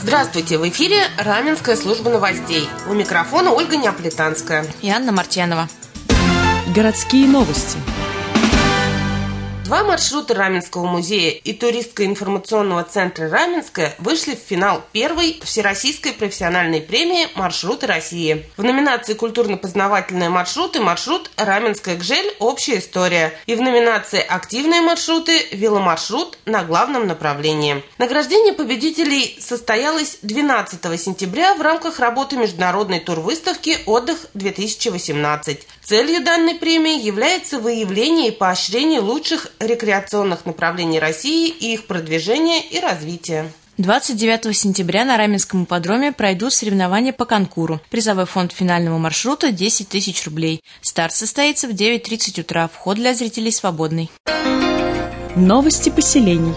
Здравствуйте! В эфире Раменская служба новостей. У микрофона Ольга Неаполитанская и Анна Мартьянова. Городские новости. Два маршрута Раменского музея и туристско-информационного центра «Раменское» вышли в финал первой всероссийской профессиональной премии «Маршруты России». В номинации «Культурно-познавательные маршруты» маршрут «Раменская Гжель. Общая история» и в номинации «Активные маршруты» веломаршрут на главном направлении. Награждение победителей состоялось 12 сентября в рамках работы международной турвыставки «Отдых-2018». Целью данной премии является выявление и поощрение лучших рекреационных направлений России и их продвижение и развитие. 29 сентября на Раменском ипподроме пройдут соревнования по конкуру. Призовой фонд финального маршрута – 10 тысяч рублей. Старт состоится в 9:30 утра. Вход для зрителей свободный. Новости поселений.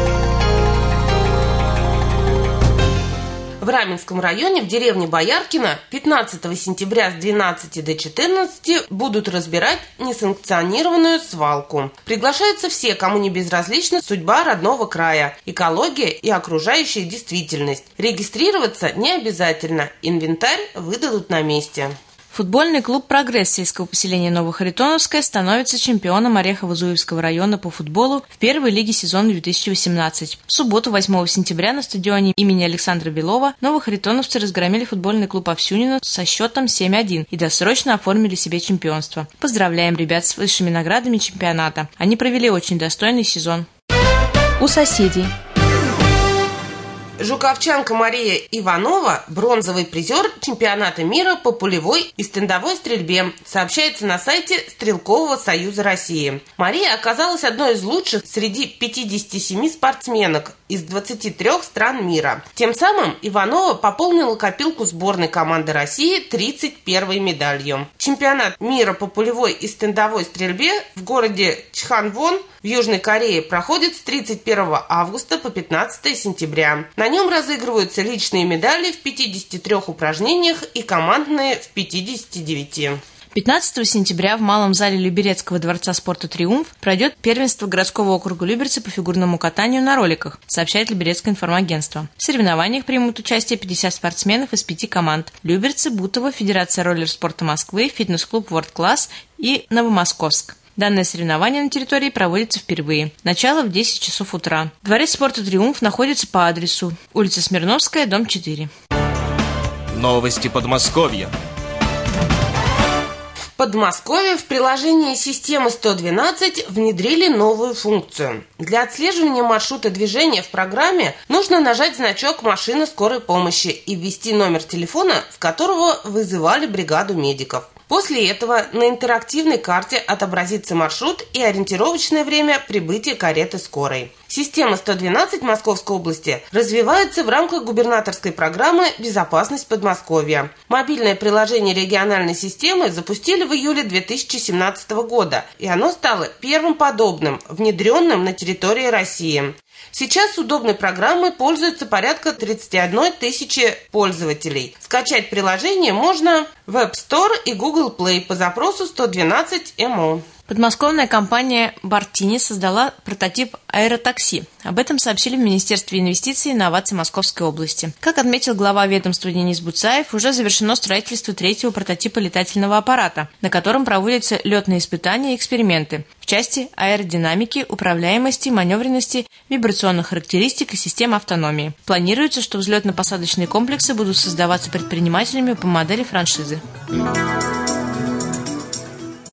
В Раменском районе в деревне Бояркино 15 сентября с 12 до 14 будут разбирать несанкционированную свалку. Приглашаются все, кому не безразлична судьба родного края, экология и окружающая действительность. Регистрироваться не обязательно, инвентарь выдадут на месте. Футбольный клуб «Прогресс» сельского поселения Новохаритоновское становится чемпионом Орехово-Зуевского района по футболу в первой лиге сезона 2018. В субботу, 8 сентября, на стадионе имени Александра Белова новохаритоновцы разгромили футбольный клуб «Овсюнино» со счетом 7-1 и досрочно оформили себе чемпионство. Поздравляем ребят с высшими наградами чемпионата. Они провели очень достойный сезон. У соседей. Жуковчанка Мария Иванова – бронзовый призер чемпионата мира по пулевой и стендовой стрельбе, сообщается на сайте Стрелкового союза России. Мария оказалась одной из лучших среди 57 спортсменок из 23 стран мира. Тем самым Иванова пополнила копилку сборной команды России 31-й медалью. Чемпионат мира по пулевой и стендовой стрельбе в городе Чханвон в Южной Корее проходит с 31 августа по 15 сентября. На нем разыгрываются личные медали в 53 упражнениях и командные в 59. 15 сентября в малом зале Люберецкого дворца спорта «Триумф» пройдет первенство городского округа Люберцы по фигурному катанию на роликах, сообщает Люберецкое информагентство. В соревнованиях примут участие 50 спортсменов из 5 команд: Люберцы, Бутово, Федерация роллер-спорта Москвы, фитнес-клуб World Class и Новомосковск. Данное соревнование на территории проводится впервые. Начало в 10 часов утра. Дворец спорта «Триумф» находится по адресу улица Смирновская, дом 4. Новости Подмосковья. В Подмосковье в приложении системы 112 внедрили новую функцию. Для отслеживания маршрута движения в программе нужно нажать значок «Машина скорой помощи» и ввести номер телефона, с которого вызывали бригаду медиков. После этого на интерактивной карте отобразится маршрут и ориентировочное время прибытия кареты скорой. Система 112 Московской области развивается в рамках губернаторской программы «Безопасность Подмосковья». Мобильное приложение региональной системы запустили в июле 2017 года, и оно стало первым подобным, внедренным на территории России. Сейчас удобной программой пользуются порядка 31 тысячи пользователей. Скачать приложение можно в App Store и Google Play по запросу 112 МО. Подмосковная компания «Бартини» создала прототип аэротакси. Об этом сообщили в Министерстве инвестиций и инноваций Московской области. Как отметил глава ведомства Денис Буцаев, уже завершено строительство 3-го прототипа летательного аппарата, на котором проводятся летные испытания и эксперименты в части аэродинамики, управляемости, маневренности, вибрационных характеристик и систем автономии. Планируется, что взлетно-посадочные комплексы будут создаваться предпринимателями по модели франшизы.